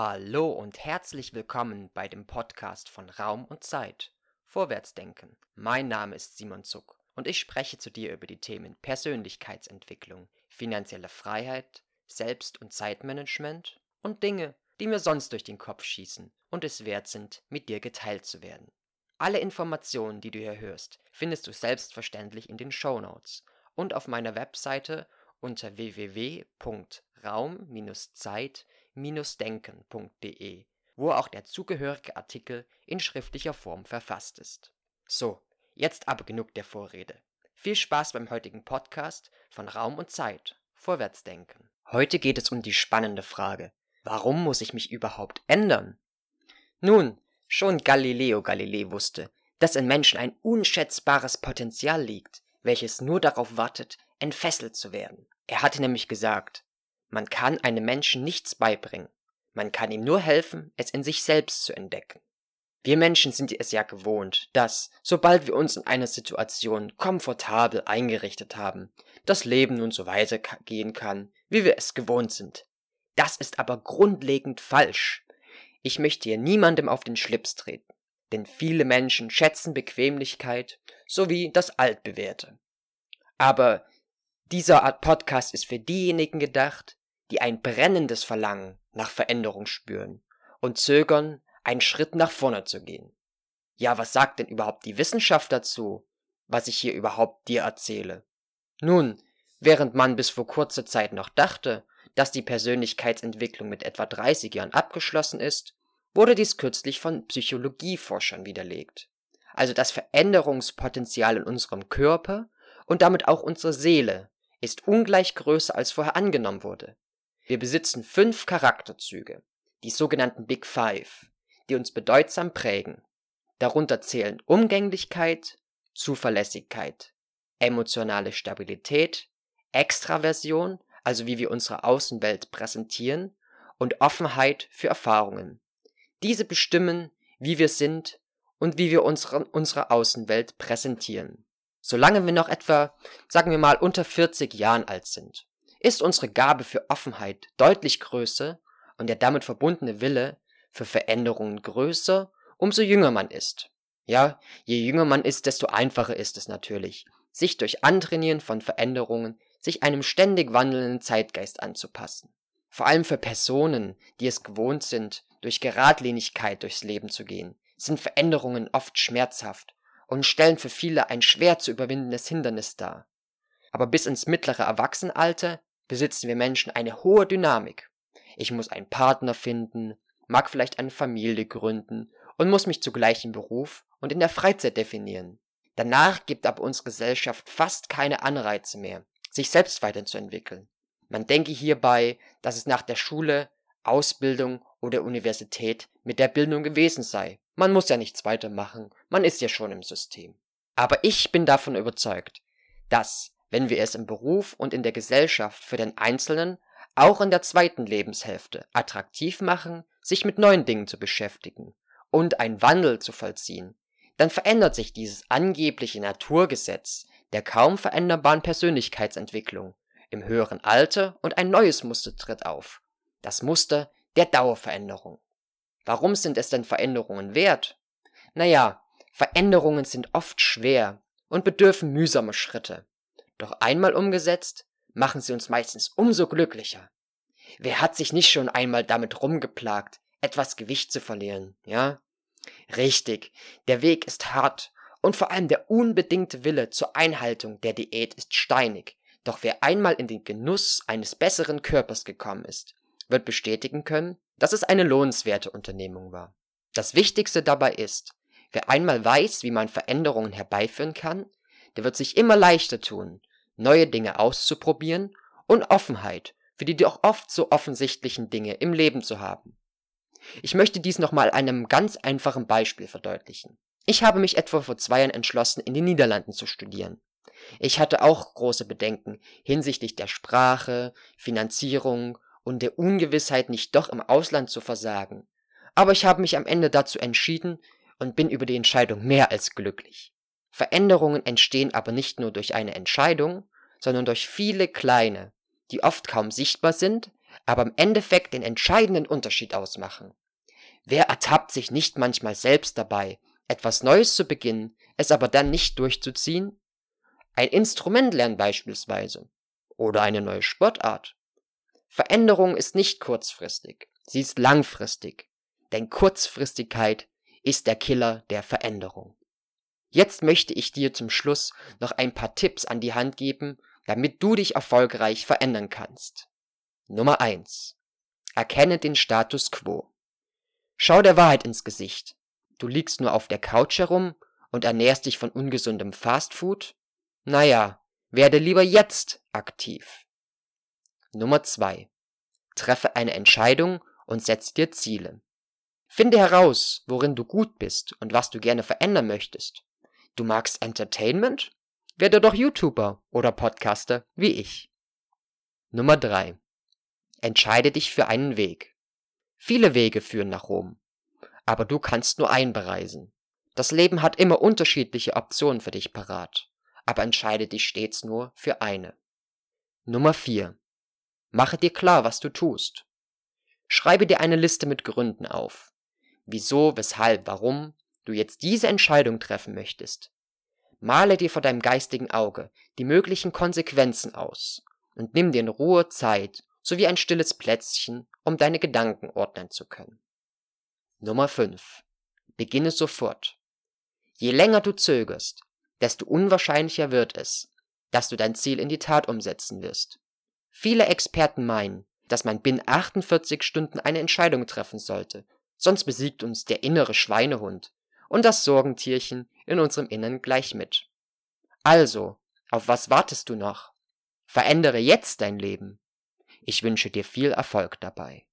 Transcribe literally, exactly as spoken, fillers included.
Hallo und herzlich willkommen bei dem Podcast von Raum und Zeit. Vorwärtsdenken. Mein Name ist Simon Zuck und ich spreche zu dir über die Themen Persönlichkeitsentwicklung, finanzielle Freiheit, Selbst- und Zeitmanagement und Dinge, die mir sonst durch den Kopf schießen und es wert sind, mit dir geteilt zu werden. Alle Informationen, die du hier hörst, findest du selbstverständlich in den Shownotes und auf meiner Webseite unter w w w punkt raum Zeit denken punkt de, wo auch der zugehörige Artikel in schriftlicher Form verfasst ist. So, jetzt aber genug der Vorrede. Viel Spaß beim heutigen Podcast von Raum und Zeit. Vorwärtsdenken. Heute geht es um die spannende Frage: Warum muss ich mich überhaupt ändern? Nun, schon Galileo Galilei wusste, dass in Menschen ein unschätzbares Potenzial liegt, welches nur darauf wartet, entfesselt zu werden. Er hatte nämlich gesagt: Man kann einem Menschen nichts beibringen, man kann ihm nur helfen, es in sich selbst zu entdecken. Wir Menschen sind es ja gewohnt, dass, sobald wir uns in einer Situation komfortabel eingerichtet haben, das Leben nun so weitergehen kann, wie wir es gewohnt sind. Das ist aber grundlegend falsch. Ich möchte hier niemandem auf den Schlips treten, denn viele Menschen schätzen Bequemlichkeit sowie das Altbewährte. Aber dieser Art Podcast ist für diejenigen gedacht, die ein brennendes Verlangen nach Veränderung spüren und zögern, einen Schritt nach vorne zu gehen. Ja, was sagt denn überhaupt die Wissenschaft dazu, was ich hier überhaupt dir erzähle? Nun, während man bis vor kurzer Zeit noch dachte, dass die Persönlichkeitsentwicklung mit etwa dreißig Jahren abgeschlossen ist, wurde dies kürzlich von Psychologieforschern widerlegt. Also das Veränderungspotenzial in unserem Körper und damit auch unsere Seele ist ungleich größer als vorher angenommen wurde. Wir besitzen fünf Charakterzüge, die sogenannten Big Five, die uns bedeutsam prägen. Darunter zählen Umgänglichkeit, Zuverlässigkeit, emotionale Stabilität, Extraversion, also wie wir unsere Außenwelt präsentieren, und Offenheit für Erfahrungen. Diese bestimmen, wie wir sind und wie wir unsere, unsere Außenwelt präsentieren. Solange wir noch etwa, sagen wir mal, unter vierzig Jahren alt sind, ist unsere Gabe für Offenheit deutlich größer und der damit verbundene Wille für Veränderungen größer, umso jünger man ist. Ja, je jünger man ist, desto einfacher ist es natürlich, sich durch Antrainieren von Veränderungen sich einem ständig wandelnden Zeitgeist anzupassen. Vor allem für Personen, die es gewohnt sind, durch Geradlinigkeit durchs Leben zu gehen, sind Veränderungen oft schmerzhaft und stellen für viele ein schwer zu überwindendes Hindernis dar. Aber bis ins mittlere Erwachsenenalter besitzen wir Menschen eine hohe Dynamik. Ich muss einen Partner finden, mag vielleicht eine Familie gründen und muss mich zugleich im Beruf und in der Freizeit definieren. Danach gibt aber unsere Gesellschaft fast keine Anreize mehr, sich selbst weiterzuentwickeln. Man denke hierbei, dass es nach der Schule, Ausbildung oder Universität mit der Bildung gewesen sei. Man muss ja nichts weitermachen, man ist ja schon im System. Aber ich bin davon überzeugt, dass, wenn wir es im Beruf und in der Gesellschaft für den Einzelnen auch in der zweiten Lebenshälfte attraktiv machen, sich mit neuen Dingen zu beschäftigen und einen Wandel zu vollziehen, dann verändert sich dieses angebliche Naturgesetz der kaum veränderbaren Persönlichkeitsentwicklung im höheren Alter und ein neues Muster tritt auf. Das Muster der Dauerveränderung. Warum sind es denn Veränderungen wert? Naja, Veränderungen sind oft schwer und bedürfen mühsamer Schritte. Doch einmal umgesetzt, machen sie uns meistens umso glücklicher. Wer hat sich nicht schon einmal damit rumgeplagt, etwas Gewicht zu verlieren, ja? Richtig, der Weg ist hart und vor allem der unbedingte Wille zur Einhaltung der Diät ist steinig. Doch wer einmal in den Genuss eines besseren Körpers gekommen ist, wird bestätigen können, dass es eine lohnenswerte Unternehmung war. Das Wichtigste dabei ist, wer einmal weiß, wie man Veränderungen herbeiführen kann, der wird sich immer leichter tun, neue Dinge auszuprobieren und Offenheit für die doch oft so offensichtlichen Dinge im Leben zu haben. Ich möchte dies nochmal an einem ganz einfachen Beispiel verdeutlichen. Ich habe mich etwa vor zwei Jahren entschlossen, in den Niederlanden zu studieren. Ich hatte auch große Bedenken hinsichtlich der Sprache, Finanzierung und der Ungewissheit, nicht doch im Ausland zu versagen. Aber ich habe mich am Ende dazu entschieden und bin über die Entscheidung mehr als glücklich. Veränderungen entstehen aber nicht nur durch eine Entscheidung, sondern durch viele kleine, die oft kaum sichtbar sind, aber im Endeffekt den entscheidenden Unterschied ausmachen. Wer ertappt sich nicht manchmal selbst dabei, etwas Neues zu beginnen, es aber dann nicht durchzuziehen? Ein Instrument lernen beispielsweise. Oder eine neue Sportart. Veränderung ist nicht kurzfristig, sie ist langfristig. Denn Kurzfristigkeit ist der Killer der Veränderung. Jetzt möchte ich dir zum Schluss noch ein paar Tipps an die Hand geben, damit du dich erfolgreich verändern kannst. Nummer eins. Erkenne den Status quo. Schau der Wahrheit ins Gesicht. Du liegst nur auf der Couch herum und ernährst dich von ungesundem Fastfood? Naja, werde lieber jetzt aktiv. Nummer zwei. Treffe eine Entscheidung und setze dir Ziele. Finde heraus, worin du gut bist und was du gerne verändern möchtest. Du magst Entertainment? Werde doch YouTuber oder Podcaster wie ich. Nummer drei. Entscheide dich für einen Weg. Viele Wege führen nach Rom, aber du kannst nur einen bereisen. Das Leben hat immer unterschiedliche Optionen für dich parat, aber entscheide dich stets nur für eine. Nummer vier. Mache dir klar, was du tust. Schreibe dir eine Liste mit Gründen auf. Wieso, weshalb, warum du jetzt diese Entscheidung treffen möchtest. Male dir vor deinem geistigen Auge die möglichen Konsequenzen aus und nimm dir in Ruhe Zeit sowie ein stilles Plätzchen, um deine Gedanken ordnen zu können. Nummer fünf. Beginne sofort. Je länger du zögerst, desto unwahrscheinlicher wird es, dass du dein Ziel in die Tat umsetzen wirst. Viele Experten meinen, dass man binnen achtundvierzig Stunden eine Entscheidung treffen sollte, sonst besiegt uns der innere Schweinehund und das Sorgentierchen in unserem Innern gleich mit. Also, auf was wartest du noch? Verändere jetzt dein Leben. Ich wünsche dir viel Erfolg dabei.